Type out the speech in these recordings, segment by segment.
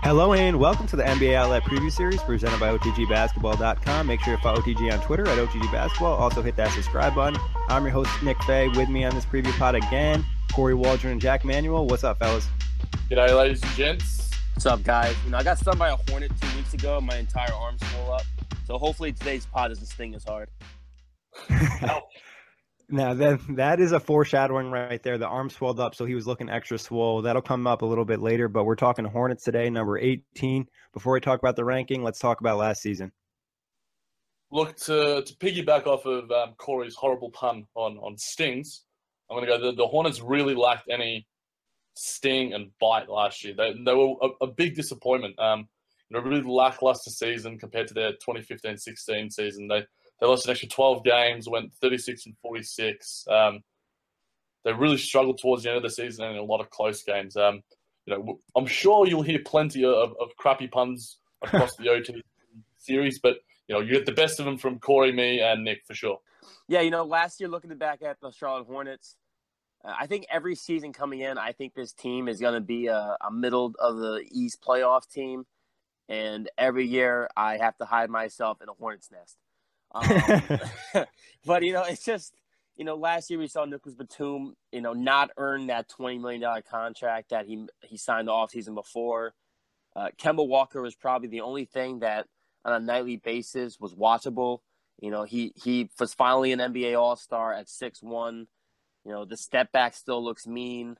Hello and welcome to the NBA Outlet Preview Series presented by OTGBasketball.com. Make sure to follow OTG on Twitter at OTGBasketball. Also hit that subscribe button. I'm your host, Nick Fay. With me on this preview pod again, Corey Waldron and Jack Manuel. What's up, fellas? G'day, ladies and gents. What's up, guys? I got stung by a hornet 2 weeks ago. My entire arm swelled up. So hopefully today's pod doesn't sting as hard. Now, that is a foreshadowing right there. The arm swelled up, so he was looking extra swole. That'll come up a little bit later, but we're talking Hornets today, number 18. Before we talk about the ranking, let's talk about last season. Look, to piggyback off of Corey's horrible pun on stings, I'm going to go, the Hornets really lacked any sting and bite last year. They were a big disappointment. Really lackluster season compared to their 2015-16 season. They lost an extra 12 games, went 36-46. They really struggled towards the end of the season and in a lot of close games. I'm sure you'll hear plenty of crappy puns across the OT series, but you get the best of them from Corey, me, and Nick for sure. Yeah, last year looking back at the Charlotte Hornets, I think every season coming in, I think this team is going to be a middle of the East playoff team, and every year I have to hide myself in a Hornets nest. But it's just last year we saw Nicholas Batum not earn that $20 million contract that he signed the offseason before. Kemba Walker was probably the only thing that on a nightly basis was watchable. He was finally an NBA All-Star at 6'1". The step back still looks mean.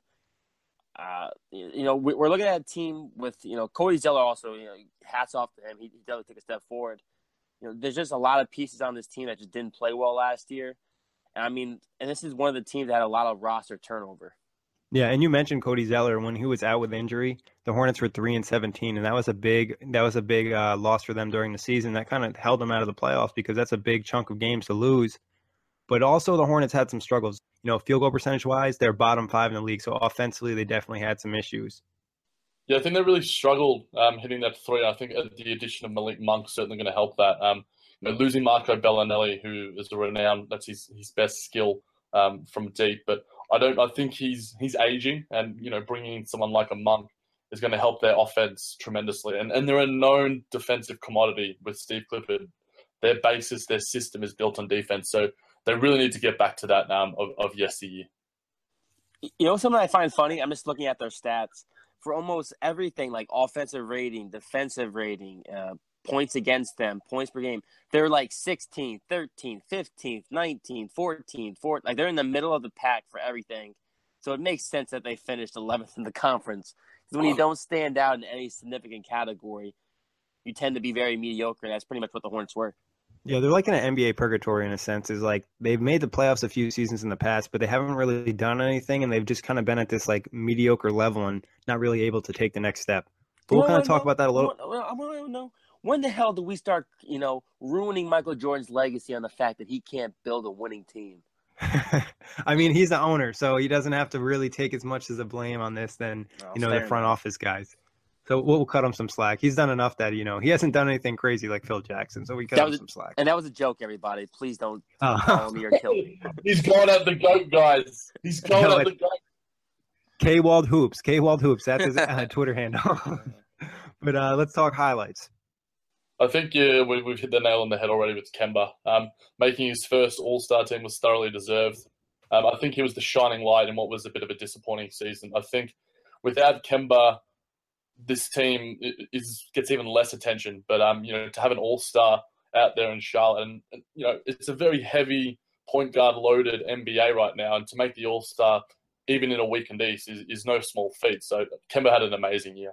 We're looking at a team with Cody Zeller also. Hats off to him. He definitely took a step forward. There's just a lot of pieces on this team that just didn't play well last year. And this is one of the teams that had a lot of roster turnover. Yeah, and you mentioned Cody Zeller. When he was out with injury, the Hornets were 3-17, and that was a big loss for them during the season. That kind of held them out of the playoffs because that's a big chunk of games to lose. But also the Hornets had some struggles. Field goal percentage-wise, they're bottom 5 in the league, so offensively they definitely had some issues. Yeah, I think they really struggled hitting that three. I think the addition of Malik Monk is certainly going to help that. Losing Marco Bellinelli, who is a renowned, that's his best skill from deep. But I think he's aging, and bringing in someone like a Monk is going to help their offense tremendously. And they're a known defensive commodity with Steve Clifford. Their basis, their system is built on defense, so they really need to get back to that of yesteryear. Something I find funny. I'm just looking at their stats. For almost everything, like offensive rating, defensive rating, points against them, points per game, they're like 16th, 13th, 15th, 19th, 14th, 4th. Like they're in the middle of the pack for everything. So it makes sense that they finished 11th in the conference. Because when you don't stand out in any significant category, you tend to be very mediocre. And that's pretty much what the Hornets were. Yeah, they're like in an NBA purgatory in a sense. Is like they've made the playoffs a few seasons in the past, but they haven't really done anything, and they've just kind of been at this like mediocre level and not really able to take the next step. But we'll kind of talk about that a little. I want to know, when the hell do we start, ruining Michael Jordan's legacy on the fact that he can't build a winning team? I mean, he's the owner, so he doesn't have to really take as much as the blame on this than the front office guys. So we'll cut him some slack. He's done enough that, he hasn't done anything crazy like Phil Jackson. So we cut him some slack. And that was a joke, everybody. Please don't follow me or kill me. He's going at the GOAT, guys. He's going at the GOAT. K-Wald Hoops. K-Wald Hoops. That's his Twitter handle. But let's talk highlights. I think we've hit the nail on the head already with Kemba. Making his first All-Star team was thoroughly deserved. I think he was the shining light in what was a bit of a disappointing season. I think without Kemba, this team gets even less attention. But to have an all-star out there in Charlotte, and it's a very heavy point guard loaded NBA right now, and to make the all-star even in a weakened East is no small feat. So Kemba had an amazing year.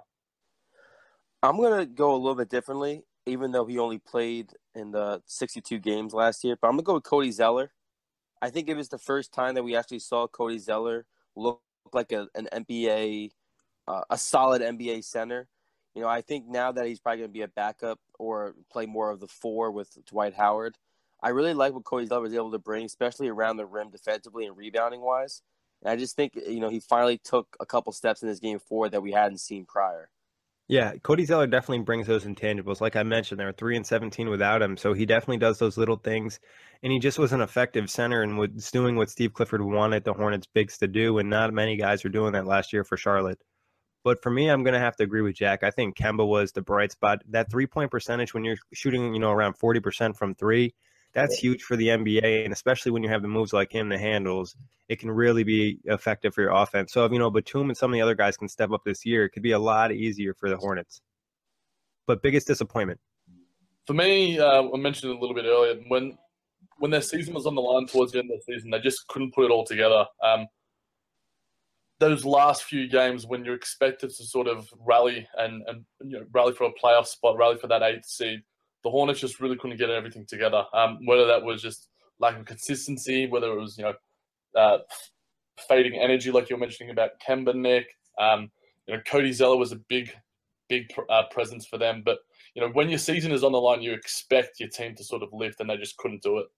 I'm gonna go a little bit differently, even though he only played in the 62 games last year. But I'm gonna go with Cody Zeller. I think it was the first time that we actually saw Cody Zeller look like an NBA. A solid NBA center. I think now that he's probably going to be a backup or play more of the 4 with Dwight Howard, I really like what Cody Zeller was able to bring, especially around the rim defensively and rebounding-wise. And I just think, he finally took a couple steps in his game forward that we hadn't seen prior. Yeah, Cody Zeller definitely brings those intangibles. Like I mentioned, they were 3-17 without him, so he definitely does those little things. And he just was an effective center and was doing what Steve Clifford wanted the Hornets bigs to do, and not many guys were doing that last year for Charlotte. But for me, I'm going to have to agree with Jack. I think Kemba was the bright spot. That 3-point percentage when you're shooting, around 40% from three, that's huge for the NBA. And especially when you have the moves like him, the handles, it can really be effective for your offense. So if, Batum and some of the other guys can step up this year, it could be a lot easier for the Hornets. But biggest disappointment? For me, I mentioned it a little bit earlier, when their season was on the line towards the end of the season, they just couldn't put it all together. Those last few games when you're expected to sort of rally and rally for a playoff spot, rally for that 8th seed, the Hornets just really couldn't get everything together. Whether that was just lack of consistency, whether it was fading energy like you were mentioning about Kemba, Nick. Cody Zeller was a big presence for them, but when your season is on the line, you expect your team to sort of lift, and they just couldn't do it.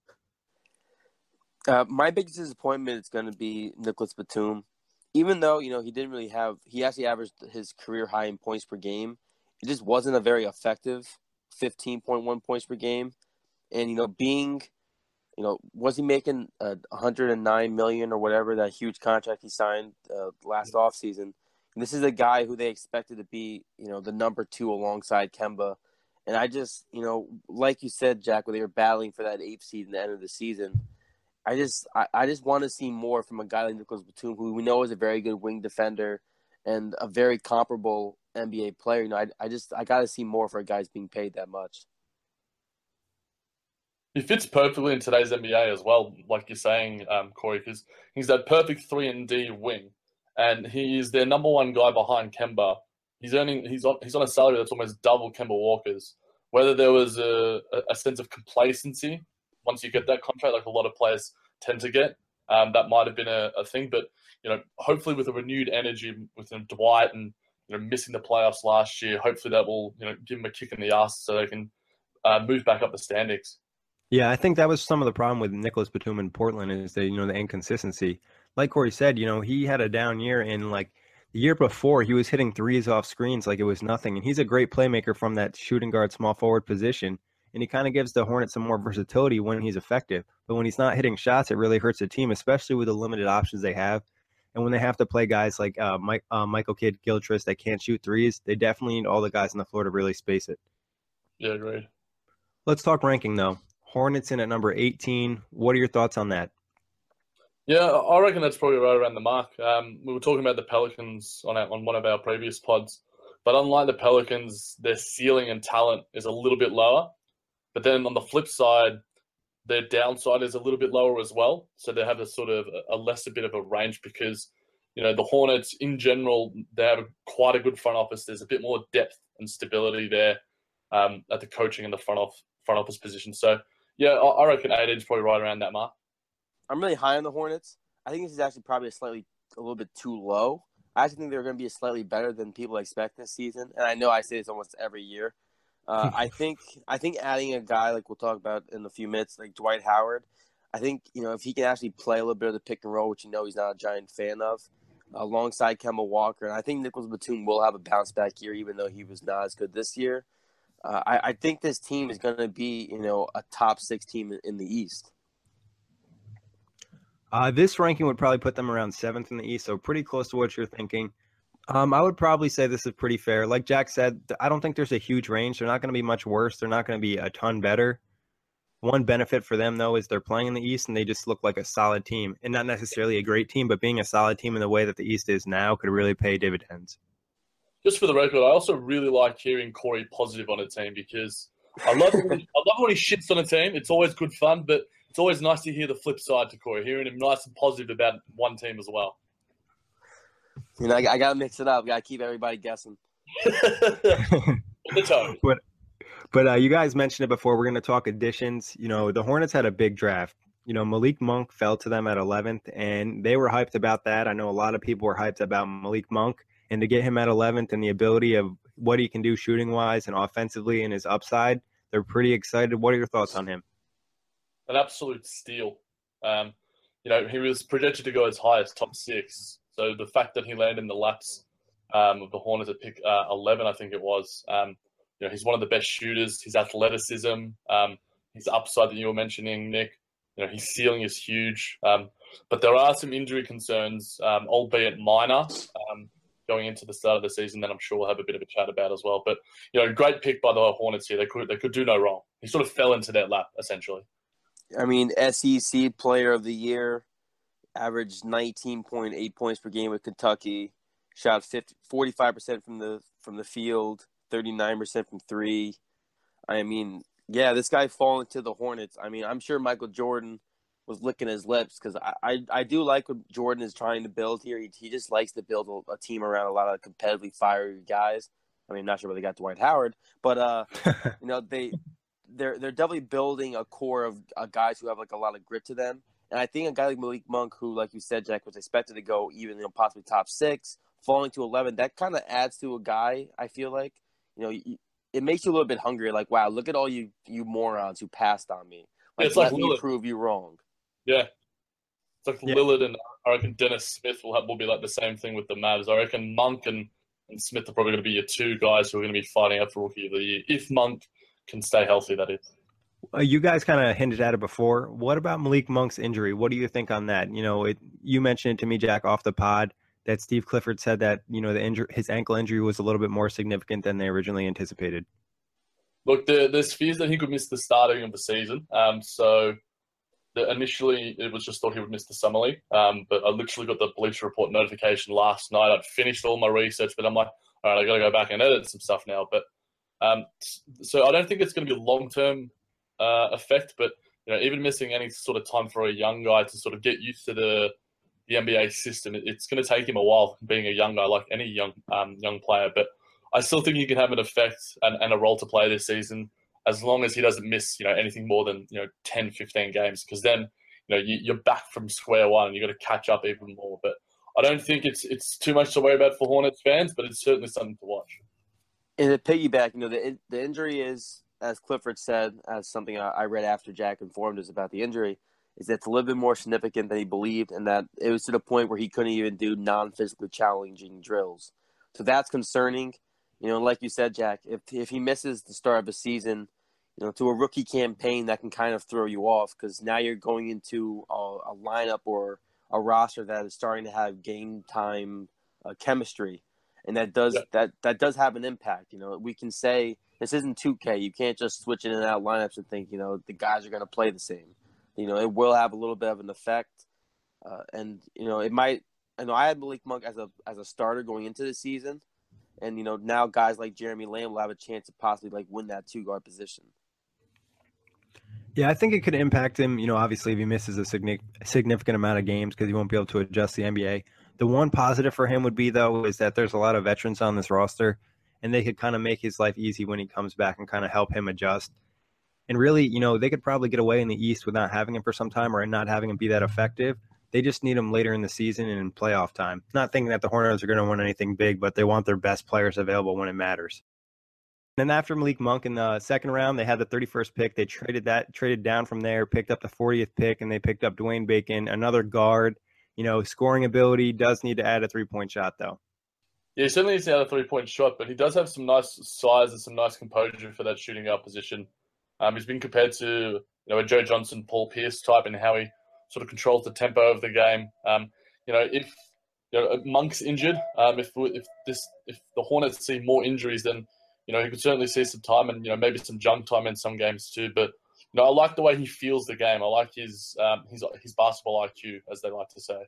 My biggest disappointment is going to be Nicholas Batum. Even though, he didn't really he actually averaged his career high in points per game. It just wasn't a very effective 15.1 points per game. And, was he making $109 million or whatever, that huge contract he signed last offseason? And this is a guy who they expected to be, the number 2 alongside Kemba. And I just, like you said, Jack, when they were battling for that 8th seed in the end of the season, I just want to see more from a guy like Nicholas Batum, who we know is a very good wing defender and a very comparable NBA player. I got to see more for guys being paid that much. He fits perfectly in today's NBA as well, like you're saying, Corey, because he's that perfect 3-and-D wing, and he is their number 1 guy behind Kemba. He's on a salary that's almost double Kemba Walker's. Whether there was a sense of complacency once you get that contract, like a lot of players tend to get, that might have been a thing. But hopefully with a renewed energy with Dwight and missing the playoffs last year, hopefully that will give them a kick in the ass so they can move back up the standings. Yeah, I think that was some of the problem with Nicholas Batum in Portland is the inconsistency. Like Corey said, he had a down year, and like the year before he was hitting threes off screens like it was nothing. And he's a great playmaker from that shooting guard, small forward position. And he kind of gives the Hornets some more versatility when he's effective. But when he's not hitting shots, it really hurts the team, especially with the limited options they have. And when they have to play guys like Michael Kidd-Gilchrist that can't shoot threes, they definitely need all the guys on the floor to really space it. Yeah, agreed. Let's talk ranking, though. Hornets in at number 18. What are your thoughts on that? Yeah, I reckon that's probably right around the mark. We were talking about the Pelicans on one of our previous pods. But unlike the Pelicans, their ceiling and talent is a little bit lower. But then on the flip side, their downside is a little bit lower as well. So they have a sort of a bit of a range because, the Hornets in general, they have quite a good front office. There's a bit more depth and stability there at the coaching and the front office position. So, yeah, I reckon 18 is probably right around that mark. I'm really high on the Hornets. I think this is actually probably a little bit too low. I actually think they're going to be slightly better than people expect this season. And I know I say this almost every year. I think adding a guy like we'll talk about in a few minutes, like Dwight Howard, I think if he can actually play a little bit of the pick and roll, which he's not a giant fan of, alongside Kemba Walker, and I think Nicholas Batum will have a bounce back year, even though he was not as good this year. I think this team is going to be a top 6 team in the East. This ranking would probably put them around 7th in the East, so pretty close to what you're thinking. I would probably say this is pretty fair. Like Jack said, I don't think there's a huge range. They're not going to be much worse. They're not going to be a ton better. One benefit for them, though, is they're playing in the East, and they just look like a solid team. And not necessarily a great team, but being a solid team in the way that the East is now could really pay dividends. Just for the record, I also really like hearing Corey positive on a team because I love when he shits on a team. It's always good fun, but it's always nice to hear the flip side to Corey, hearing him nice and positive about one team as well. I got to mix it up. Got to keep everybody guessing. But you guys mentioned it before. We're going to talk additions. The Hornets had a big draft. Malik Monk fell to them at 11th, and they were hyped about that. I know a lot of people were hyped about Malik Monk, and to get him at 11th and the ability of what he can do shooting-wise and offensively and his upside, they're pretty excited. What are your thoughts on him? An absolute steal. He was projected to go as high as top 6. So the fact that he landed in the laps of the Hornets at pick 11, I think it was, he's one of the best shooters. His athleticism, his upside that you were mentioning, Nick, his ceiling is huge. But there are some injury concerns, albeit minor. going into the start of the season that I'm sure we'll have a bit of a chat about as well. But, you know, great pick by the Hornets here. They could do no wrong. He sort of fell into their lap, essentially. I mean, SEC Player of the Year, averaged 19.8 points per game with Kentucky, shot 45% from the field, 39% from three. I mean, yeah, this guy falling to the Hornets. I mean, I'm sure Michael Jordan was licking his lips because I do like what Jordan is trying to build here. He just likes to build a team around a lot of competitively fiery guys. I mean, I'm not sure where they got Dwight Howard, but you know, they're definitely building a core of guys who have like a lot of grit to them. And I think a guy like Malik Monk, who, like you said, Jack, was expected to go even, you know, possibly top 6, falling to 11, that kind of adds to a guy. I feel like, you know, it makes you a little bit hungry. Like, wow, look at all you morons who passed on me. Like, It's like let me prove you wrong. Yeah. It's like Lillard, and I reckon Dennis Smith will be like the same thing with the Mavs. I reckon Monk and Smith are probably going to be your two guys who are going to be fighting out for Rookie of the Year. If Monk can stay healthy, that is. You guys kind of hinted at it before. What about Malik Monk's injury? What do you think on that? You know, you mentioned it to me, Jack, off the pod, that Steve Clifford said that, you know, his ankle injury was a little bit more significant than they originally anticipated. Look, there's fears that he could miss the starting of the season. Initially, it was just thought he would miss the summer league. But I literally got the Bleacher Report notification last night. I'd finished all my research, but I'm like, all right, I got to go back and edit some stuff now. But so I don't think it's going to be a long-term effect. But, you know, even missing any sort of time for a young guy to sort of get used to the NBA system, it's going to take him a while being a young guy, like any young player. But I still think he can have an effect and a role to play this season, as long as he doesn't miss, you know, anything more than, you know, 10, 15 games, because then, you know, you're back from square one and you've got to catch up even more. But I don't think it's too much to worry about for Hornets fans, but it's certainly something to watch. And to piggyback, you know, the injury is, as Clifford said, as something I read after Jack informed us about the injury, is that it's a little bit more significant than he believed, and that it was to the point where he couldn't even do non-physically challenging drills. So that's concerning. You know, like you said, Jack, if he misses the start of a season, you know, to a rookie campaign, that can kind of throw you off, because now you're going into a lineup or a roster that is starting to have game time chemistry, and that does that does have an impact. You know, we can say this isn't 2K. You can't just switch in and out lineups and think, you know, the guys are going to play the same. You know, it will have a little bit of an effect, and you know, it might. I know I had Malik Monk as a starter going into the season, and you know, now guys like Jeremy Lamb will have a chance to possibly like win that 2-guard position. Yeah, I think it could impact him, you know, obviously if he misses a significant amount of games, because he won't be able to adjust the NBA. The one positive for him would be, though, is that there's a lot of veterans on this roster, and they could kind of make his life easy when he comes back and kind of help him adjust. And really, you know, they could probably get away in the East without having him for some time, or not having him be that effective. They just need him later in the season and in playoff time. Not thinking that the Hornets are going to win anything big, but they want their best players available when it matters. And then after Malik Monk in the second round, they had the 31st pick. They traded down from there, picked up the 40th pick, and they picked up Dwayne Bacon, another guard. You know, scoring ability, does need to add a three-point shot, though. Yeah, he certainly needs to add a three-point shot, but he does have some nice size and some nice composure for that shooting guard position. He's been compared to, you know, a Joe Johnson, Paul Pierce type, and how he sort of controls the tempo of the game. You know, if Monk's injured, if the Hornets see more injuries, then, you know, he could certainly see some time, and, you know, maybe some junk time in some games too. But, you know, I like the way he feels the game. I like his basketball IQ, as they like to say.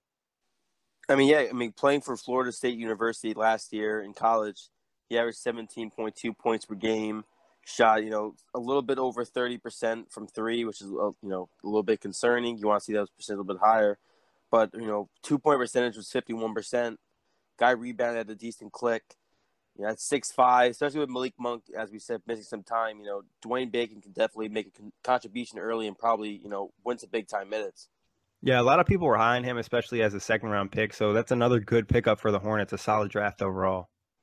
I mean, playing for Florida State University last year in college, he averaged 17.2 points per game, shot, you know, a little bit over 30% from three, which is, you know, a little bit concerning. You want to see those percent a little bit higher. But, you know, 2-point percentage was 51%. Guy rebounded at a decent click. You know, at 6'5", especially with Malik Monk, as we said, missing some time, you know, Dwayne Bacon can definitely make a contribution early and probably, you know, win some big-time minutes. Yeah, a lot of people were high on him, especially as a second-round pick, so that's another good pickup for the Hornets, a solid draft overall.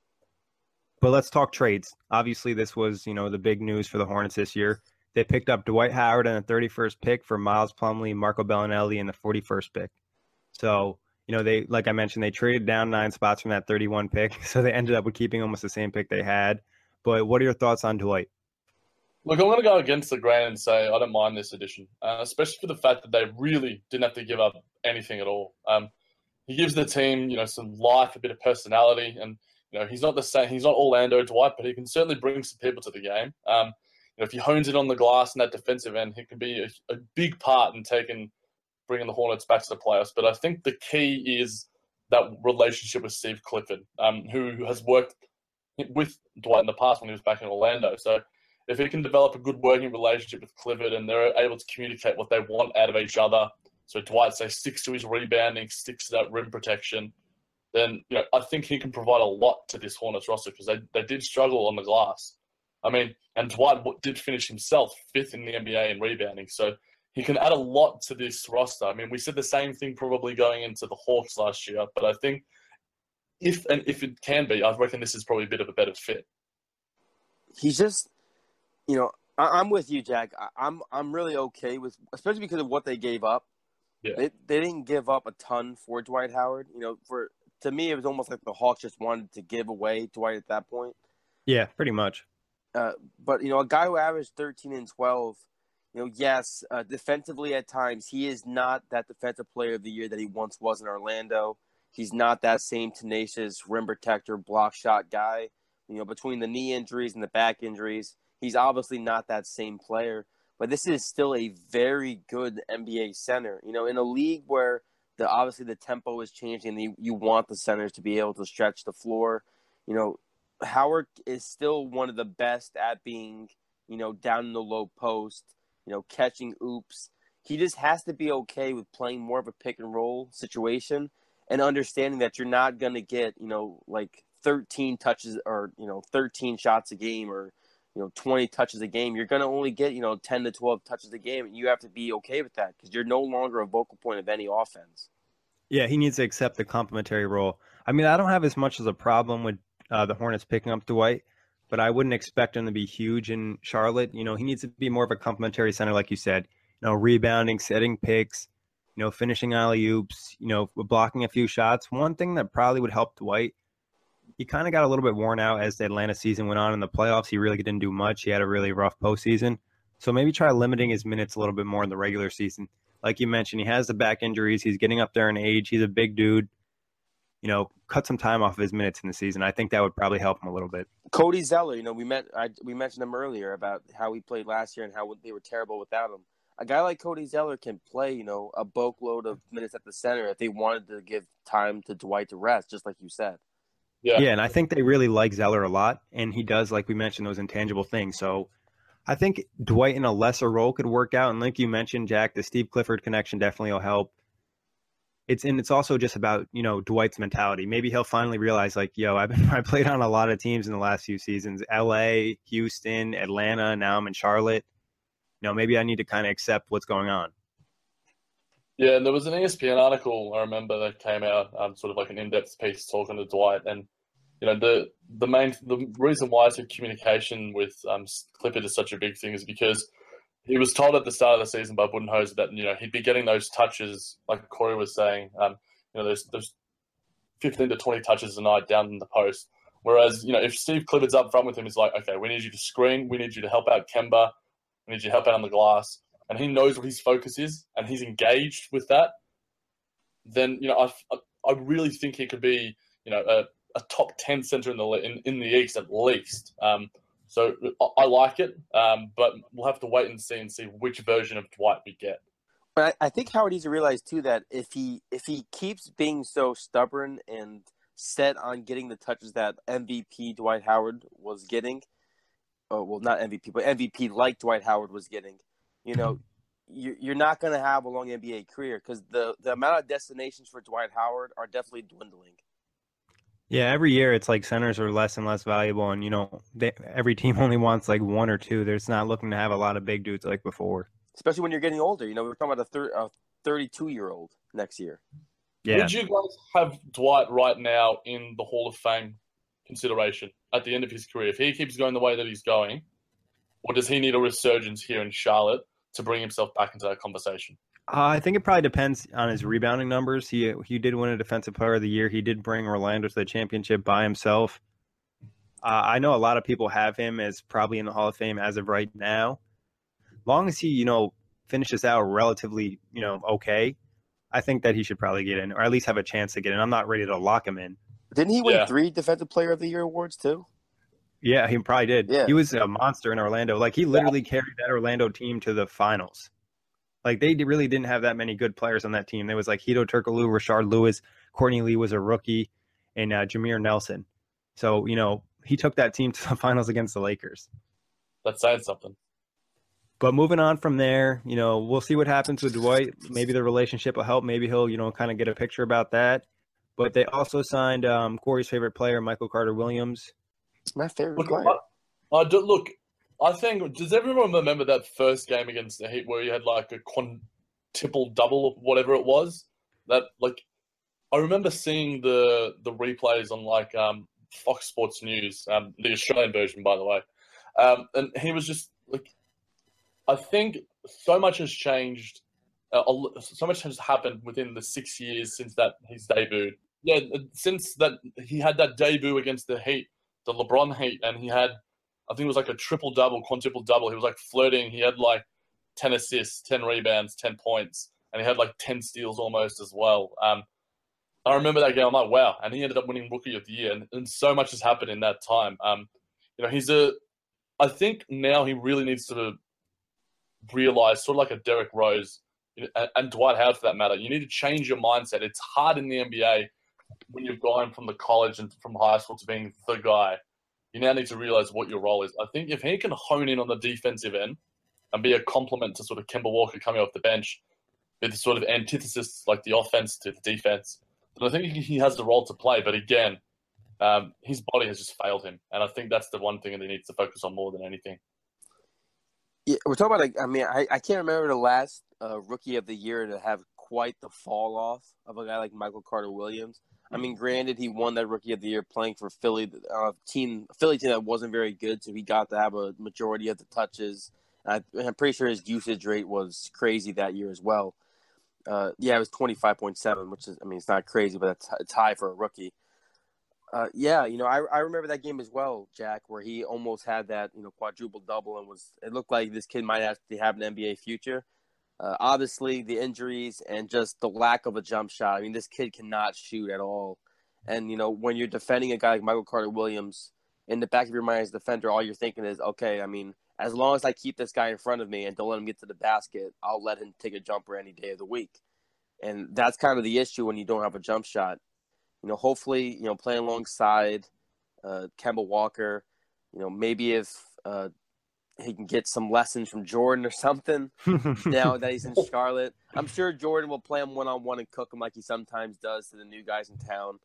But let's talk trades. Obviously, this was, you know, the big news for the Hornets this year. They picked up Dwight Howard in the 31st pick for Miles Plumlee, Marco Bellinelli in the 41st pick. So, you know, they, like I mentioned, they traded down 9 spots from that 31 pick, so they ended up with keeping almost the same pick they had. But what are your thoughts on Dwight? Look, I'm going to go against the grain and say I don't mind this addition, especially for the fact that they really didn't have to give up anything at all. he gives the team, some life, a bit of personality, and he's not the same. He's not Orlando Dwight, but he can certainly bring some people to the game. If he hones it on the glass and that defensive end, he can be a big part in bringing the Hornets back to the playoffs. But I think the key is that relationship with Steve Clifford, who has worked with Dwight in the past when he was back in Orlando. So if he can develop a good working relationship with Clifford and they're able to communicate what they want out of each other, so Dwight, say, sticks to his rebounding, sticks to that rim protection, then I think he can provide a lot to this Hornets roster because they did struggle on the glass. I mean, and Dwight did finish himself 5th in the NBA in rebounding, so he can add a lot to this roster. I mean, we said the same thing probably going into the Hawks last year, but I think if it can be, I reckon this is probably a bit of a better fit. He's just, I'm with you, Jack. I'm really okay with, especially because of what they gave up. Yeah. They didn't give up a ton for Dwight Howard. To me, it was almost like the Hawks just wanted to give away Dwight at that point. Yeah, pretty much. But a guy who averaged 13 and 12, yes, defensively at times he is not that defensive player of the year that he once was in Orlando. He's not that same tenacious rim protector, block shot guy. Between the knee injuries and the back injuries, he's obviously not that same player. But this is still a very good NBA center. In a league where obviously the tempo is changing and you want the centers to be able to stretch the floor, Howard is still one of the best at being, down in the low post, catching oops. He just has to be okay with playing more of a pick and roll situation and understanding that you're not going to get, like 13 touches or, 13 shots a game or, 20 touches a game. You're going to only get, 10 to 12 touches a game. And you have to be okay with that because you're no longer a vocal point of any offense. Yeah, he needs to accept the complementary role. I mean, I don't have as much as a problem with the Hornets picking up Dwight, but I wouldn't expect him to be huge in Charlotte. He needs to be more of a complementary center, like you said, rebounding, setting picks, finishing alley-oops, blocking a few shots. One thing that probably would help Dwight, he kind of got a little bit worn out as the Atlanta season went on in the playoffs. He really didn't do much. He had a really rough postseason. So maybe try limiting his minutes a little bit more in the regular season. Like you mentioned, he has the back injuries. He's getting up there in age. He's a big dude. Cut some time off of his minutes in the season. I think that would probably help him a little bit. Cody Zeller, we mentioned him earlier about how he played last year and how they were terrible without him. A guy like Cody Zeller can play, a boatload of minutes at the center if they wanted to give time to Dwight to rest, just like you said. Yeah, and I think they really like Zeller a lot, and he does, like we mentioned, those intangible things. So I think Dwight in a lesser role could work out. And like you mentioned, Jack, the Steve Clifford connection definitely will help. It's also just about, Dwight's mentality. Maybe he'll finally realize, like, I played on a lot of teams in the last few seasons, LA, Houston, Atlanta, now I'm in Charlotte. Maybe I need to kind of accept what's going on. Yeah, and there was an ESPN article I remember that came out, sort of like an in-depth piece talking to Dwight, and the reason why communication with Clifford is such a big thing is because he was told at the start of the season by Budenholzer that he'd be getting those touches, like Corey was saying, those 15 to 20 touches a night down in the post. Whereas if Steve Clifford's up front with him, he's like, okay, we need you to screen, we need you to help out Kemba, we need you to help out on the glass. And he knows what his focus is, and he's engaged with that, then I really think he could be a top 10 center in the East at least. So I like it, but we'll have to wait and see which version of Dwight we get. But I think Howard needs to realize too that if he keeps being so stubborn and set on getting the touches that MVP Dwight Howard was getting, well, not MVP, but MVP like Dwight Howard was getting. You're not going to have a long NBA career because the amount of destinations for Dwight Howard are definitely dwindling. Yeah, every year it's like centers are less and less valuable, and every team only wants like one or two. They're not looking to have a lot of big dudes like before. Especially when you're getting older. We're talking about a 32-year-old next year. Yeah. Would you guys have Dwight right now in the Hall of Fame consideration at the end of his career? If he keeps going the way that he's going, or does he need a resurgence here in Charlotte to bring himself back into that conversation? I think it probably depends on his rebounding numbers. He did win a Defensive Player of the Year. He did bring Orlando to the championship by himself. I know a lot of people have him as probably in the Hall of Fame as of right now. Long as he, finishes out relatively, okay, I think that he should probably get in, or at least have a chance to get in. I'm not ready to lock him in. Didn't he win Yeah. 3 Defensive Player of the Year awards too? Yeah, he probably did. Yeah. He was a monster in Orlando. Like, he literally carried that Orlando team to the finals. Like, they really didn't have that many good players on that team. There was like Hito Turkoglu, Rashard Lewis, Courtney Lee was a rookie, and Jameer Nelson. So, he took that team to the finals against the Lakers. That's saying something. But moving on from there, we'll see what happens with Dwight. Maybe the relationship will help. Maybe he'll, kind of get a picture about that. But they also signed Corey's favorite player, Michael Carter-Williams. My favorite Look, player. I think, does everyone remember that first game against the Heat where he had like a quintuple double, whatever it was? That, like, I remember seeing the replays on like Fox Sports News, the Australian version, by the way, and he was just like, I think so much has changed, so much has happened within the 6 years since that he's debuted. Yeah, since that he had that debut against the Heat, the LeBron Heat, and he had, I think it was like a triple-double, quintuple-double. He was like flirting. He had like 10 assists, 10 rebounds, 10 points, and he had like 10 steals almost as well. I remember that game. I'm like, wow. And he ended up winning Rookie of the Year, and so much has happened in that time. I think now he really needs to realize, sort of like a Derrick Rose and Dwight Howard for that matter, you need to change your mindset. It's hard in the NBA when you've gone from the college and from high school to being the guy. You now need to realize what your role is. I think if he can hone in on the defensive end and be a complement to sort of Kemba Walker coming off the bench, be the sort of antithesis, like the offense to the defense, then I think he has the role to play. But again, his body has just failed him. And I think that's the one thing that he needs to focus on more than anything. Yeah, we're talking about, I can't remember the last Rookie of the Year to have quite the fall off of a guy like Michael Carter-Williams. I mean, granted, he won that Rookie of the Year playing for Philly team that wasn't very good, so he got to have a majority of the touches. I'm pretty sure his usage rate was crazy that year as well. It was 25.7, which is, it's not crazy, but it's high for a rookie. I remember that game as well, Jack, where he almost had that, quadruple double, and it looked like this kid might actually have an NBA future. Obviously, the injuries and just the lack of a jump shot. This kid cannot shoot at all. And, when you're defending a guy like Michael Carter-Williams, in the back of your mind as a defender, all you're thinking is, okay, as long as I keep this guy in front of me and don't let him get to the basket, I'll let him take a jumper any day of the week. And that's kind of the issue when you don't have a jump shot. Hopefully, playing alongside Kemba Walker, maybe if he can get some lessons from Jordan or something now that he's in Charlotte. I'm sure Jordan will play him one-on-one and cook him like he sometimes does to the new guys in town.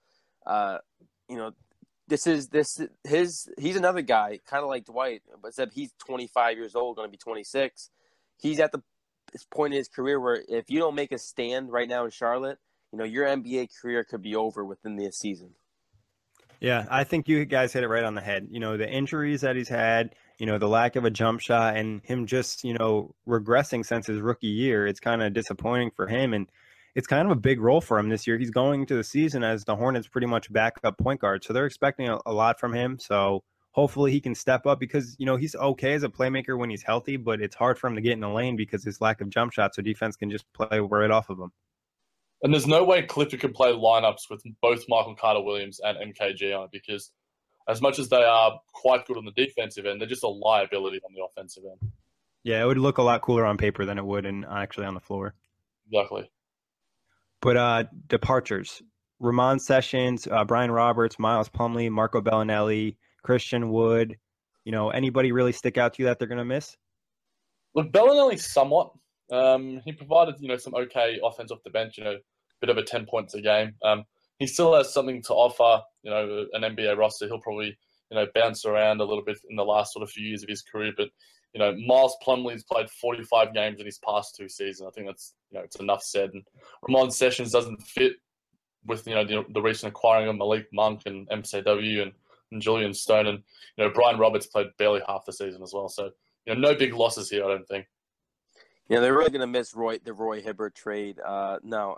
He's another guy, kind of like Dwight, but except he's 25 years old, going to be 26. He's at the point in his career where if you don't make a stand right now in Charlotte, your NBA career could be over within this season. Yeah, I think you guys hit it right on the head. The injuries that he's had, the lack of a jump shot, and him just, regressing since his rookie year. It's kind of disappointing for him, and it's kind of a big role for him this year. He's going into the season as the Hornets pretty much backup point guard, so they're expecting a lot from him. So hopefully he can step up because, he's okay as a playmaker when he's healthy, but it's hard for him to get in the lane because his lack of jump shot, so defense can just play right off of him. And there's no way Clifford can play lineups with both Michael Carter-Williams and MKG because as much as they are quite good on the defensive end, they're just a liability on the offensive end. Yeah, it would look a lot cooler on paper than it would actually on the floor. Exactly. But departures. Ramon Sessions, Brian Roberts, Miles Plumlee, Marco Bellinelli, Christian Wood. Anybody really stick out to you that they're going to miss? Look, Bellinelli somewhat. He provided, some okay offense off the bench, bit of a 10 points a game. He still has something to offer, an NBA roster. He'll probably, bounce around a little bit in the last sort of few years of his career. But, Miles Plumlee's played 45 games in his past 2 seasons. I think that's, it's enough said. And Ramon Sessions doesn't fit with, the recent acquiring of Malik Monk and MCW and Julian Stone. And, Brian Roberts played barely half the season as well. So, no big losses here, I don't think. They're really going to miss the Roy Hibbert trade. No.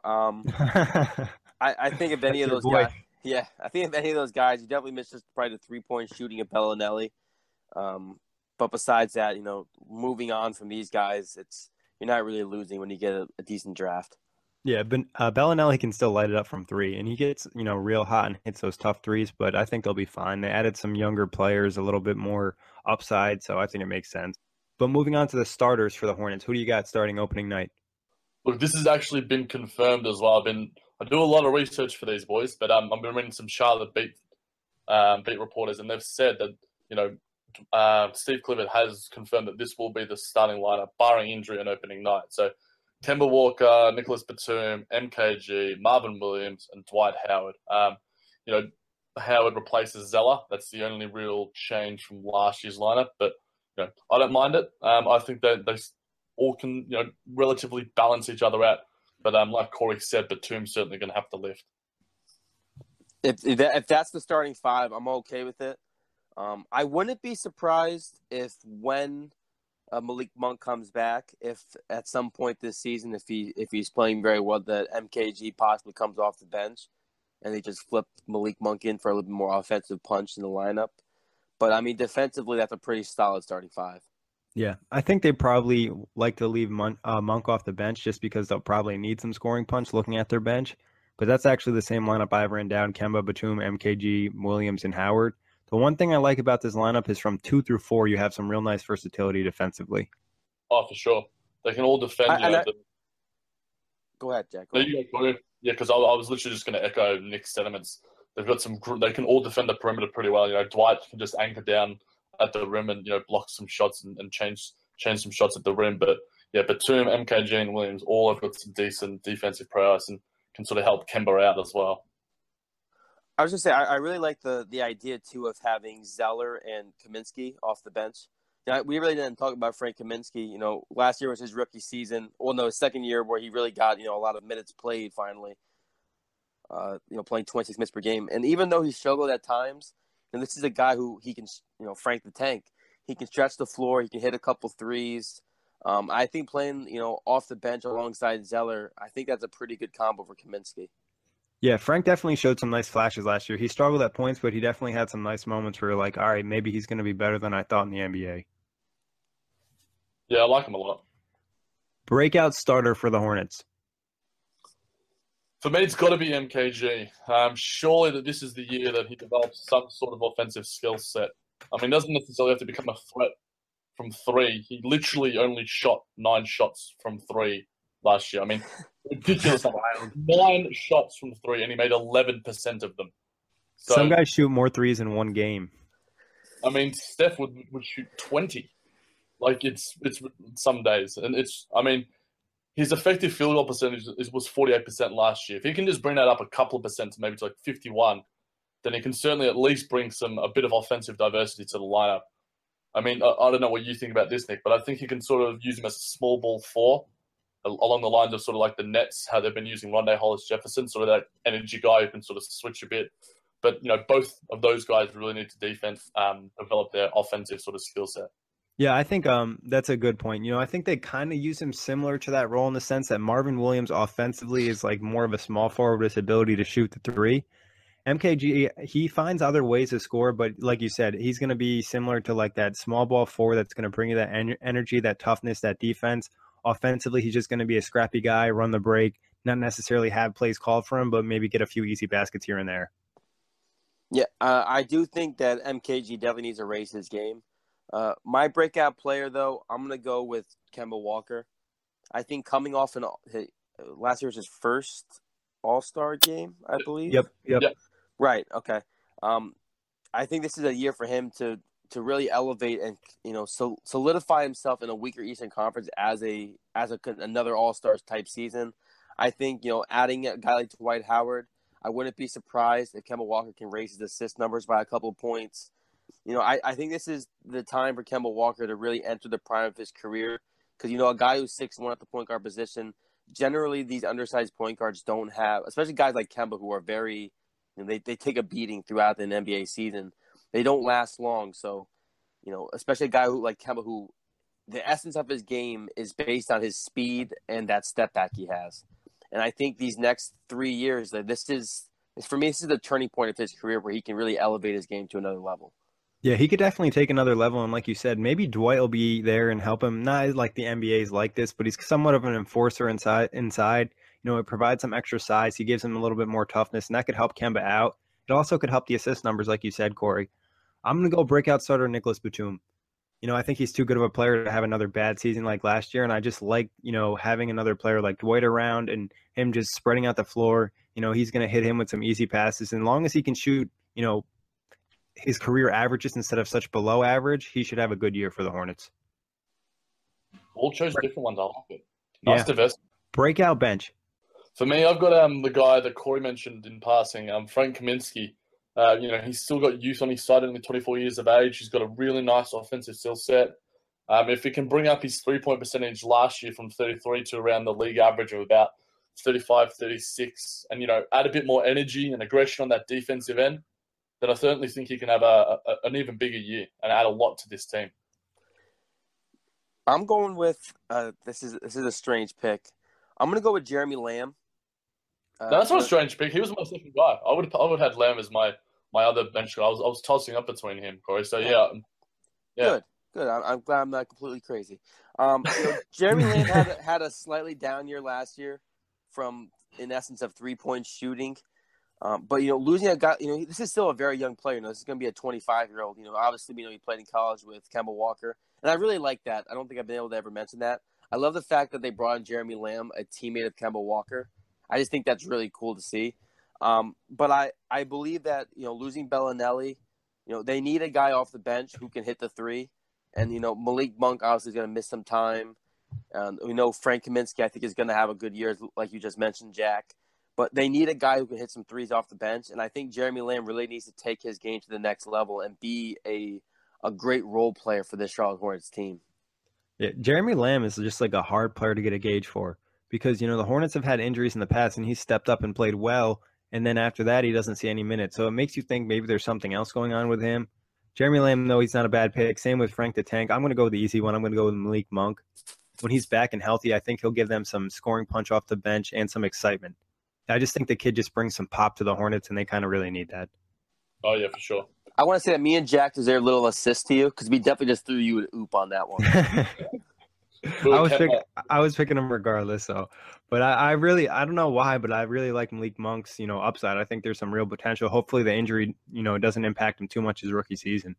I think if any of those guys, I think if any of those guys, you definitely miss just probably the 3-point shooting of Bellinelli. But besides that, moving on from these guys, you're not really losing when you get a decent draft. Yeah, but Bellinelli can still light it up from three, and he gets, real hot and hits those tough threes, but I think they'll be fine. They added some younger players, a little bit more upside, so I think it makes sense. But moving on to the starters for the Hornets, who do you got starting opening night? Look, this has actually been confirmed as well. I do a lot of research for these boys, but I've been reading some Charlotte beat reporters, and they've said that Steve Clifford has confirmed that this will be the starting lineup, barring injury on opening night. So Kemba Walker, Nicholas Batum, MKG, Marvin Williams, and Dwight Howard. Howard replaces Zeller. That's the only real change from last year's lineup, but I don't mind it. I think that they all can relatively balance each other out. But like Corey said, Batum's certainly going to have to lift. If that's the starting five, I'm okay with it. I wouldn't be surprised if when Malik Monk comes back, if at some point this season, if he's playing very well, that MKG possibly comes off the bench and they just flip Malik Monk in for a little bit more offensive punch in the lineup. But I mean, defensively, that's a pretty solid starting five. Yeah, I think they probably like to leave Monk off the bench just because they'll probably need some scoring punch looking at their bench. But that's actually the same lineup I've written down: Kemba, Batum, MKG, Williams, and Howard. The one thing I like about this lineup is from 2 through 4, you have some real nice versatility defensively. Oh, for sure. They can all defend. Go ahead, Jack. Yeah, because I was literally just going to echo Nick's sentiments. They've got they can all defend the perimeter pretty well. Dwight can just anchor down at the rim and block some shots and change some shots at the rim. But yeah, Batum, MKG, and Williams all have got some decent defensive prowess and can sort of help Kemba out as well. I was going to say, I really like the idea, too, of having Zeller and Kaminsky off the bench. We really didn't talk about Frank Kaminsky. Last year was his rookie season. Well, no, his second year where he really got, a lot of minutes played finally, playing 26 minutes per game. And even though he struggled at times, and this is a guy who he can, Frank the Tank, he can stretch the floor, he can hit a couple threes. I think playing, off the bench alongside Zeller, I think that's a pretty good combo for Kaminsky. Yeah, Frank definitely showed some nice flashes last year. He struggled at points, but he definitely had some nice moments where you're like, all right, maybe he's going to be better than I thought in the NBA. Yeah, I like him a lot. Breakout starter for the Hornets. For me, it's got to be MKG. Surely that this is the year that he develops some sort of offensive skill set. I mean, doesn't necessarily have to become a threat from three. He literally only shot 9 shots from three last year. I mean, ridiculous. 9 shots from three, and he made 11% of them. So, some guys shoot more threes in one game. I mean, Steph would shoot 20. Like, it's some days. And his effective field goal percentage was 48% last year. If he can just bring that up a couple of percent to maybe to like 51, then he can certainly at least bring a bit of offensive diversity to the lineup. I mean, I don't know what you think about this, Nick, but I think you can sort of use him as a small ball 4, along the lines of sort of like the Nets, how they've been using Rondé Hollis-Jefferson, sort of that energy guy who can sort of switch a bit. But, both of those guys really need to develop their offensive sort of skill set. Yeah, I think that's a good point. I think they kind of use him similar to that role in the sense that Marvin Williams offensively is like more of a small forward with his ability to shoot the three. MKG, he finds other ways to score, but like you said, he's going to be similar to like that small ball 4 that's going to bring you that energy, that toughness, that defense. Offensively, he's just going to be a scrappy guy, run the break, not necessarily have plays called for him, but maybe get a few easy baskets here and there. Yeah, I do think that MKG definitely needs to raise his game. My breakout player, though, I'm going to go with Kemba Walker. I think coming off last year was his first All-Star game, I believe. Yep. Right. Okay. I think this is a year for him to really elevate and solidify himself in a weaker Eastern Conference as another All-Stars type season. I think adding a guy like Dwight Howard, I wouldn't be surprised if Kemba Walker can raise his assist numbers by a couple of points. I think this is the time for Kemba Walker to really enter the prime of his career because a guy who's 6'1" at the point guard position. Generally, these undersized point guards don't have, especially guys like Kemba who are very, they take a beating throughout an NBA season. They don't last long. So, especially a guy who like Kemba who the essence of his game is based on his speed and that step back he has. And I think these next 3 years, this is the turning point of his career where he can really elevate his game to another level. Yeah, he could definitely take another level. And like you said, maybe Dwight will be there and help him. Not like the NBA's like this, but he's somewhat of an enforcer inside. it provides some extra size. He gives him a little bit more toughness, and that could help Kemba out. It also could help the assist numbers, like you said, Corey. I'm going to go breakout starter Nicholas Batum. I think he's too good of a player to have another bad season like last year, and I just like, having another player like Dwight around and him just spreading out the floor. He's going to hit him with some easy passes. And as long as he can shoot, his career averages instead of such below average, he should have a good year for the Hornets. All chose different ones. I like it. Nice diversity. Breakout bench. For me, I've got the guy that Corey mentioned in passing, Frank Kaminsky. He's still got youth on his side, only 24 years of age. He's got a really nice offensive skill set. If he can bring up his three-point percentage last year from 33 to around the league average of about 35, 36, and, add a bit more energy and aggression on that defensive end, then I certainly think he can have an even bigger year and add a lot to this team. I'm going with this is a strange pick. I'm going to go with Jeremy Lamb. No, that's not a strange pick. He was my second guy. I would have had Lamb as my other bench guy. I was tossing up between him, Corey. So yeah. Good. I'm glad I'm not completely crazy. Jeremy Lamb had a slightly down year last year from, in essence, of 3-point shooting. But losing a guy, this is still a very young player. This is going to be a 25-year-old. Obviously, he played in college with Kemba Walker, and I really like that. I don't think I've been able to ever mention that. I love the fact that they brought in Jeremy Lamb, a teammate of Kemba Walker. I just think that's really cool to see. But I believe that losing Bellinelli, they need a guy off the bench who can hit the three, and Malik Monk obviously is going to miss some time. We know Frank Kaminsky I think is going to have a good year, like you just mentioned, Jack. But they need a guy who can hit some threes off the bench, and I think Jeremy Lamb really needs to take his game to the next level and be a great role player for this Charlotte Hornets team. Yeah, Jeremy Lamb is just like a hard player to get a gauge for because, the Hornets have had injuries in the past, and he stepped up and played well, and then after that, he doesn't see any minutes. So it makes you think maybe there's something else going on with him. Jeremy Lamb, though, he's not a bad pick. Same with Frank the Tank. I'm going to go with the easy one. I'm going to go with Malik Monk. When he's back and healthy, I think he'll give them some scoring punch off the bench and some excitement. I just think the kid just brings some pop to the Hornets, and they kind of really need that. Oh, yeah, for sure. I want to say that me and Jack deserve a little assist to you because we definitely just threw you an oop on that one. I was picking him regardless, so. But I don't know why, but I really like Malik Monk's, upside. I think there's some real potential. Hopefully the injury, doesn't impact him too much his rookie season.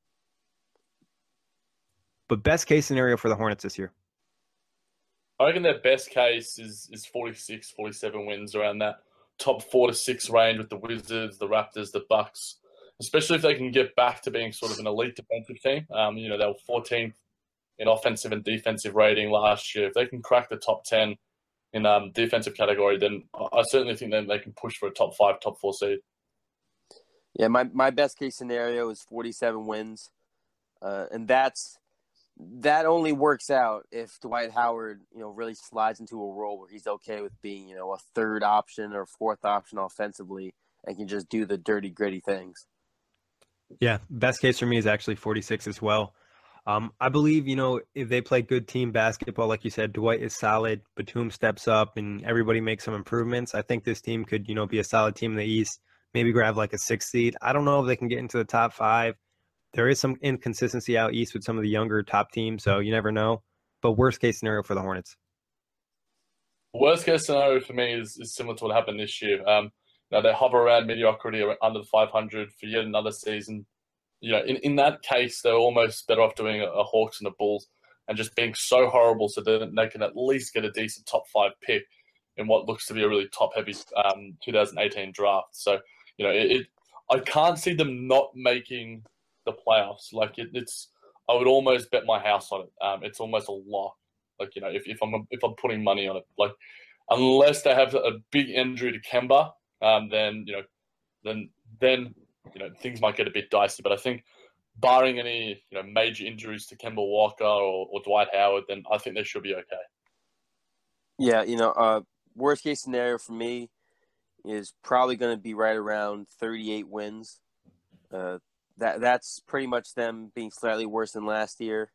But best case scenario for the Hornets this year? I reckon their best case is 46, 47 wins around that top 4 to 6 range with the Wizards, the Raptors, the Bucks, especially if they can get back to being sort of an elite defensive team. They were 14th in offensive and defensive rating last year. If they can crack the top 10 in defensive category, then I certainly think then they can push for a top 5, top 4 seed. Yeah, my best case scenario is 47 wins, and that only works out if Dwight Howard, really slides into a role where he's okay with being, a third option or fourth option offensively and can just do the dirty, gritty things. Yeah, best case for me is actually 46 as well. I believe, if they play good team basketball, like you said, Dwight is solid, Batum steps up, and everybody makes some improvements. I think this team could, be a solid team in the East, maybe grab like a 6th seed. I don't know if they can get into the top 5. There is some inconsistency out East with some of the younger top teams, so you never know. But worst case scenario for the Hornets? Worst case scenario for me is similar to what happened this year. They hover around mediocrity under the 500 for yet another season. In that case, they're almost better off doing a Hawks and a Bulls and just being so horrible so that they can at least get a decent top 5 pick in what looks to be a really top-heavy 2018 draft. So, I can't see them not making the playoffs. I would almost bet my house on it. It's almost a lock. If I'm putting money on it, unless they have a big injury to Kemba, then things might get a bit dicey. But I think, barring any major injuries to Kemba Walker or Dwight Howard, then I think they should be okay. Yeah, worst case scenario for me is probably going to be right around 38 wins. That's pretty much them being slightly worse than last year.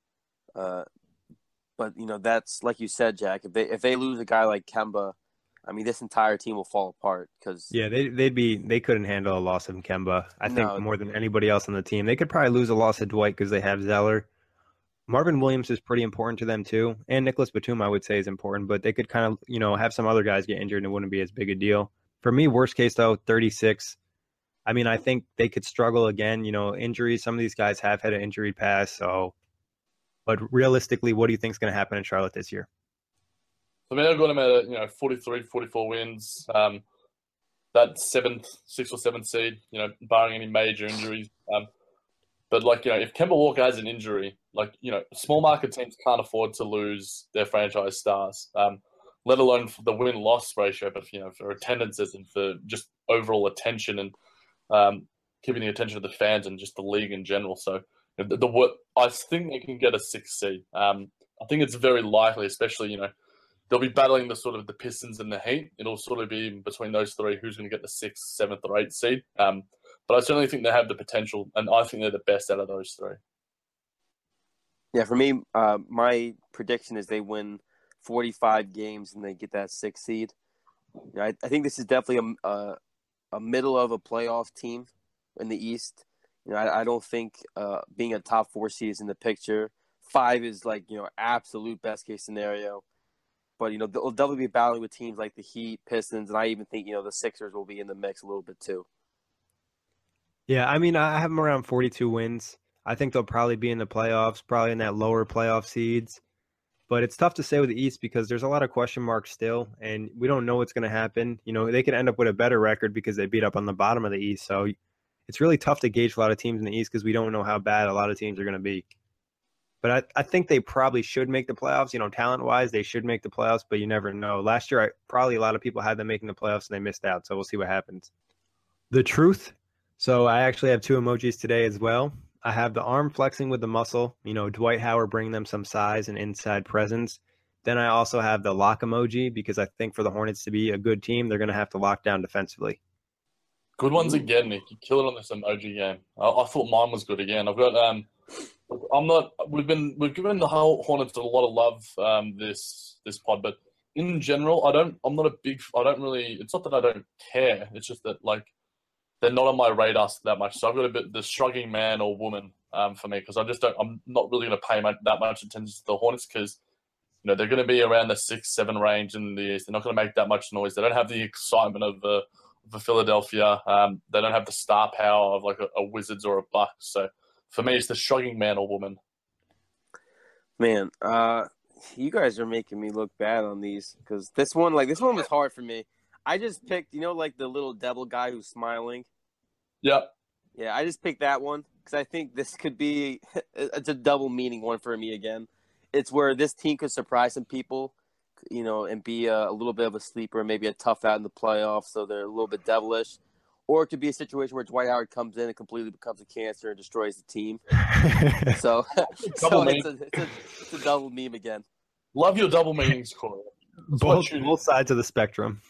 But that's like you said, Jack. If they lose a guy like Kemba, I mean, this entire team will fall apart because they couldn't handle a loss of Kemba. I think more than anybody else on the team. They could probably lose a loss of Dwight because they have Zeller. Marvin Williams is pretty important to them too, and Nicholas Batum I would say is important, but they could kind of have some other guys get injured and it wouldn't be as big a deal. For me, worst case though, 36. I mean, I think they could struggle again. Injuries. Some of these guys have had an injury past, so. But realistically, what do you think is going to happen in Charlotte this year? I mean, I've got them at 43, 44 wins. That 6th or 7th seed, barring any major injuries. But if Kemba Walker has an injury, small market teams can't afford to lose their franchise stars, let alone for the win-loss ratio, but for attendances and for just overall attention and keeping the attention of the fans and just the league in general. So I think they can get a 6th seed. I think it's very likely, especially they'll be battling the Pistons and the Heat. It'll sort of be between those three who's going to get the 6th, 7th, or 8th seed. But I certainly think they have the potential, and I think they're the best out of those three. Yeah, for me, my prediction is they win 45 games and they get that 6th seed. I think this is definitely a middle of a playoff team in the East. I don't think being a top 4 seed is in the picture. 5 is absolute best case scenario. But, they'll definitely be battling with teams like the Heat, Pistons, and I even think, the Sixers will be in the mix a little bit too. Yeah, I mean, I have them around 42 wins. I think they'll probably be in the playoffs, probably in that lower playoff seeds. But it's tough to say with the East because there's a lot of question marks still, and we don't know what's going to happen. They could end up with a better record because they beat up on the bottom of the East. So it's really tough to gauge a lot of teams in the East because we don't know how bad a lot of teams are going to be. But I think they probably should make the playoffs. Talent-wise, they should make the playoffs, but you never know. Last year, probably a lot of people had them making the playoffs and they missed out, so we'll see what happens. The truth. So I actually have 2 emojis today as well. I have the arm flexing with the muscle, Dwight Howard bringing them some size and inside presence. Then I also have the lock emoji because I think for the Hornets to be a good team, they're going to have to lock down defensively. Good ones again, Nick. You kill it on this emoji game. I thought mine was good again. I've got We've given the whole Hornets a lot of love this pod, but in general, I'm not a big. I don't really. It's not that I don't care. It's just that they're not on my radar that much. So I've got a bit the shrugging man or woman for me because I just don't. I'm not really going to pay that much attention to the Hornets because they're going to be around the 6, 7 range in the East. They're not going to make that much noise. They don't have the excitement of Philadelphia. They don't have the star power of a Wizards or a Bucks. So for me, it's the shrugging man or woman. Man, you guys are making me look bad on these because this one was hard for me. I just picked, the little devil guy who's smiling. Yep. Yeah, I just picked that one because I think this could be it's a double meaning one for me again. It's where this team could surprise some people, and be a little bit of a sleeper, maybe a tough out in the playoffs, so they're a little bit devilish. Or it could be a situation where Dwight Howard comes in and completely becomes a cancer and destroys the team. So it's a double meme again. Love your double meanings, Corey. Both sides of the spectrum.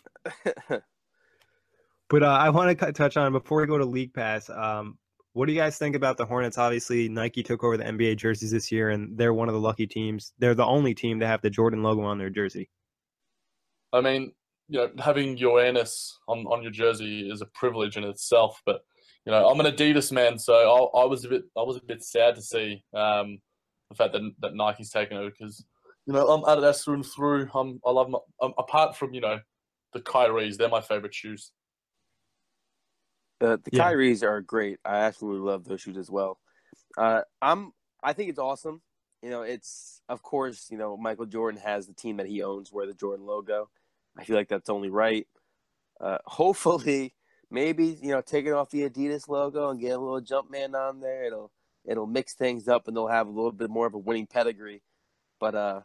But I want to touch on, before we go to League Pass, what do you guys think about the Hornets? Obviously, Nike took over the NBA jerseys this year, and they're one of the lucky teams. They're the only team to have the Jordan logo on their jersey. I mean, having Ioannis on your jersey is a privilege in itself. But I'm an Adidas man, so I was a bit sad to see the fact that Nike's taken over because I'm Adidas through and through. I love apart from the Kyries, they're my favorite shoes. The Kyries are great. I absolutely love those shoes as well. I think it's awesome. It's of course Michael Jordan has the team that he owns wear the Jordan logo. I feel like that's only right. Hopefully, maybe taking off the Adidas logo and get a little Jumpman on there. It'll mix things up and they'll have a little bit more of a winning pedigree. But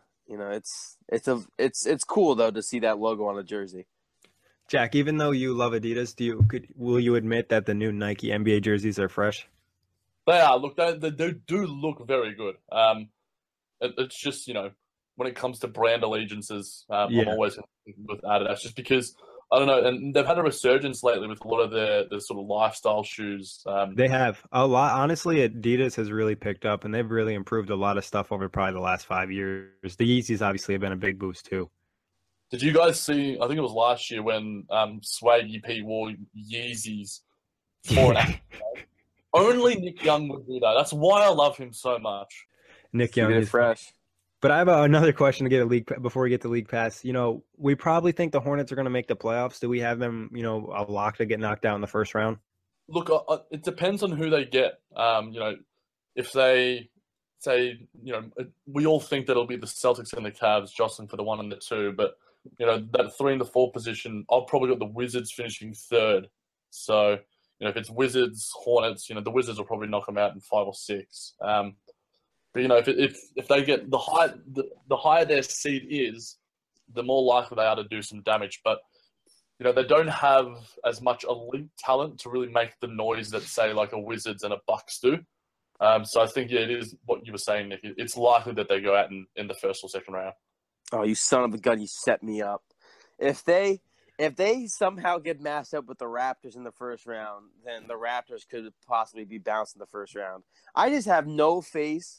it's cool though to see that logo on a jersey. Jack, even though you love Adidas, will you admit that the new Nike NBA jerseys are fresh? They are. Look, they do look very good. It's just when it comes to brand allegiances, I'm always with Adidas just because I don't know, and they've had a resurgence lately with a lot of the sort of lifestyle shoes. They have a lot. Honestly, Adidas has really picked up, and they've really improved a lot of stuff over probably the last 5 years. The Yeezys obviously have been a big boost too. Did you guys see? I think it was last year when Swaggy P wore Yeezys for an Only Nick Young would do that. That's why I love him so much. Nick Keeping Young it is funny. fresh. But I have another question to get a league before we get to league pass. We probably think the Hornets are going to make the playoffs. Do we have them, a lock to get knocked out in the first round? Look, it depends on who they get. If they say, we all think that it'll be the Celtics and the Cavs jostling for the 1 and the 2, but that 3 and the 4 position, I've probably got the Wizards finishing third. So, if it's Wizards, Hornets, the Wizards will probably knock them out in 5 or 6. But if they get the higher their seed is, the more likely they are to do some damage. But they don't have as much elite talent to really make the noise that, say, like a Wizards and a Bucks do. So I think, it is what you were saying, Nick. It's likely that they go out in the first or second round. Oh, you son of a gun! You set me up. If they somehow get matched up with the Raptors in the first round, then the Raptors could possibly be bounced in the first round. I just have no faith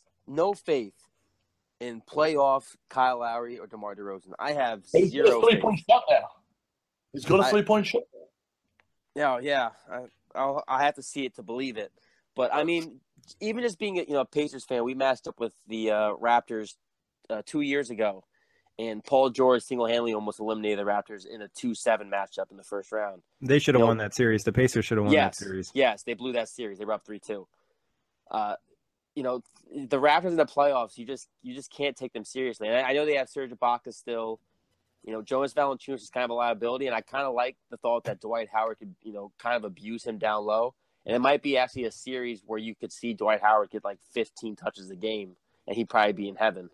in playoff Kyle Lowry or DeMar DeRozan. I have zero faith. He's got a 3-point shot now. He's got a 3-point shot. Yeah. I have to see it to believe it. But I mean, even just being a Pacers fan, we matched up with the Raptors 2 years ago, and Paul George single-handedly almost eliminated the Raptors in a 2-7 matchup in the first round. They should have won that series. The Pacers should have won that series. Yes, they blew that series. They were up 3-2. The Raptors in the playoffs, you just can't take them seriously. And I know they have Serge Ibaka still. Jonas Valanciunas is kind of a liability, and I kind of like the thought that Dwight Howard could, kind of abuse him down low. And it might be actually a series where you could see Dwight Howard get like 15 touches a game, and he'd probably be in heaven.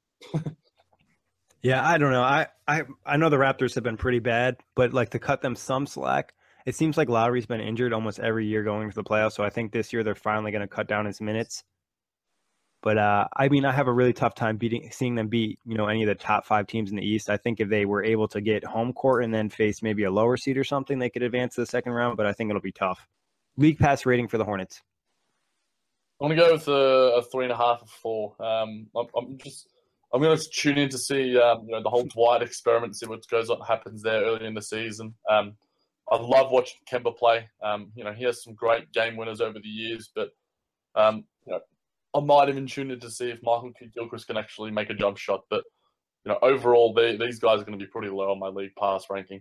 Yeah, I don't know. I know the Raptors have been pretty bad, but like to cut them some slack, it seems like Lowry's been injured almost every year going to the playoffs. So I think this year they're finally going to cut down his minutes. But I have a really tough time seeing them beat, any of the top 5 teams in the East. I think if they were able to get home court and then face maybe a lower seed or something, they could advance to the second round. But I think it'll be tough. League pass rating for the Hornets. I'm gonna go with a 3.5 or 4. I'm gonna tune in to see the whole Dwight experiment, see what happens there early in the season. I love watching Kemba play. He has some great game winners over the years, but I might even tune in to see if Michael Kidd-Gilchrist can actually make a jump shot. But overall, these guys are going to be pretty low on my league pass ranking.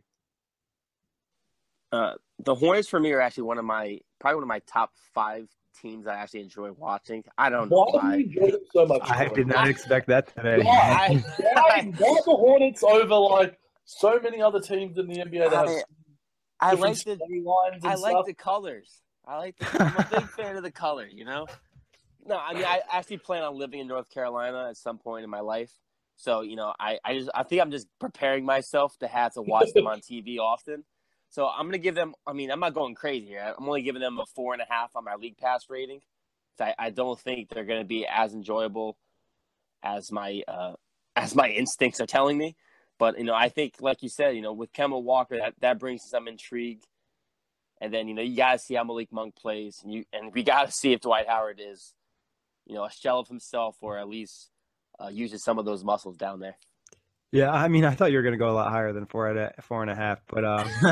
The Hornets for me are actually probably one of my top 5 teams I actually enjoy watching. I don't know why. Do you enjoy them so much? I did not expect that today. Why the Hornets over like so many other teams in the NBA that have I like the stuff? colors. I'm a big fan of the color. No, I mean I actually plan on living in North Carolina at some point in my life. So I think I'm just preparing myself to have to watch them on TV often. So I'm gonna give them. I mean, I'm not going crazy here. I'm only giving them a 4.5 on my league pass rating. I don't think they're gonna be as enjoyable as my instincts are telling me. But I think, like you said, with Kemba Walker, that brings some intrigue. And then you gotta see how Malik Monk plays, and we gotta see if Dwight Howard is, a shell of himself, or at least uses some of those muscles down there. Yeah, I mean, I thought you were going to go a lot higher than 4.5, but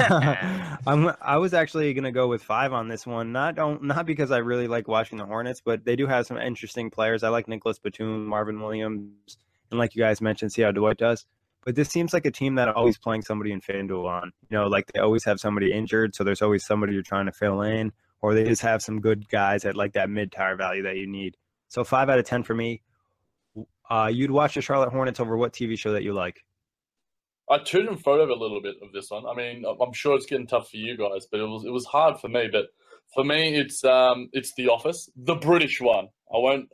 I was actually going to go with 5 on this one. Not because I really like watching the Hornets, but they do have some interesting players. I like Nicholas Batum, Marvin Williams, and like you guys mentioned, see how Dwight does. But this seems like a team that always playing somebody in FanDuel on. Like they always have somebody injured, so there's always somebody you're trying to fill in, or they just have some good guys at like that mid-tier value that you need. So 5 out of 10 for me. You'd watch the Charlotte Hornets over what TV show that you like? I tuned in photo a little bit of this one. I mean, I'm sure it's getting tough for you guys, but it was hard for me. But for me, it's The Office, the British one. I won't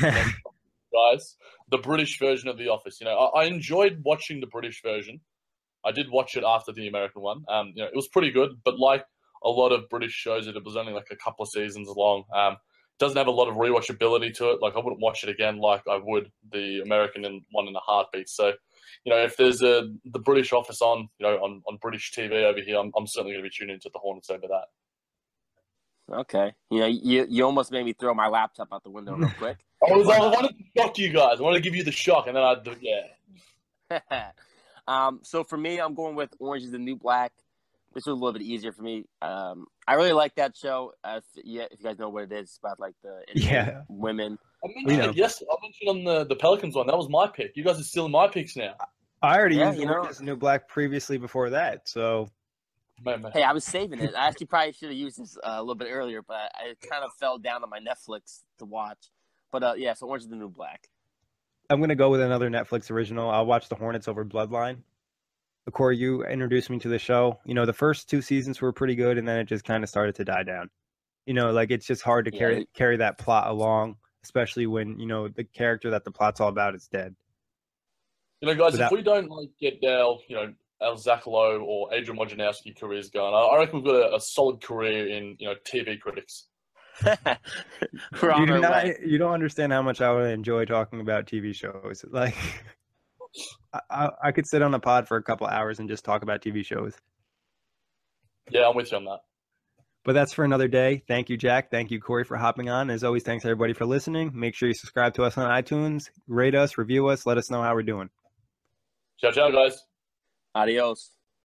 guys, the British version of The Office. I enjoyed watching the British version. I did watch it after the American one. It was pretty good, but like a lot of British shows, it was only like a couple of seasons long. Doesn't have a lot of rewatchability to it. Like I wouldn't watch it again like I would the American one in a heartbeat. So, if there's the British Office on, on British TV over here, I'm certainly going to be tuning into the Hornets over that. Okay. You almost made me throw my laptop out the window real quick. I wanted to shock you guys. I wanted to give you the shock, and then I'd do, yeah. So for me, I'm going with Orange is the New Black. This was a little bit easier for me. I really like that show. If you guys know what it is, it's about like the women. I We mentioned know. it yesterday. I mentioned on the Pelicans one. That was my pick. You guys are stealing my picks now. I already Yeah, used you know. Orange New Black previously before that, so Man. Hey, I was saving it. I actually probably should have used this a little bit earlier, but I kind of fell down on my Netflix to watch. But yeah, so Orange is the New Black. I'm gonna go with another Netflix original. I'll watch The Hornets over Bloodline. Corey, you introduced me to the show. You know, the first 2 seasons were pretty good, and then it just kind of started to die down. You know, like it's just hard to Yeah. carry that plot along, especially when the character that the plot's all about is dead. You know, guys, Without- if we don't get our Zach Lowe or Adrian Wojnarowski careers going, I reckon we've got a solid career in TV critics. We're on our way. You don't understand how much I would enjoy talking about TV shows. Like, I could sit on a pod for a couple hours and just talk about TV shows. Yeah, I'm with you on that. But that's for another day. Thank you, Jack. Thank you, Corey, for hopping on. As always, thanks everybody for listening. Make sure you subscribe to us on iTunes, rate us, review us, let us know how we're doing. Ciao, ciao, guys. Adios.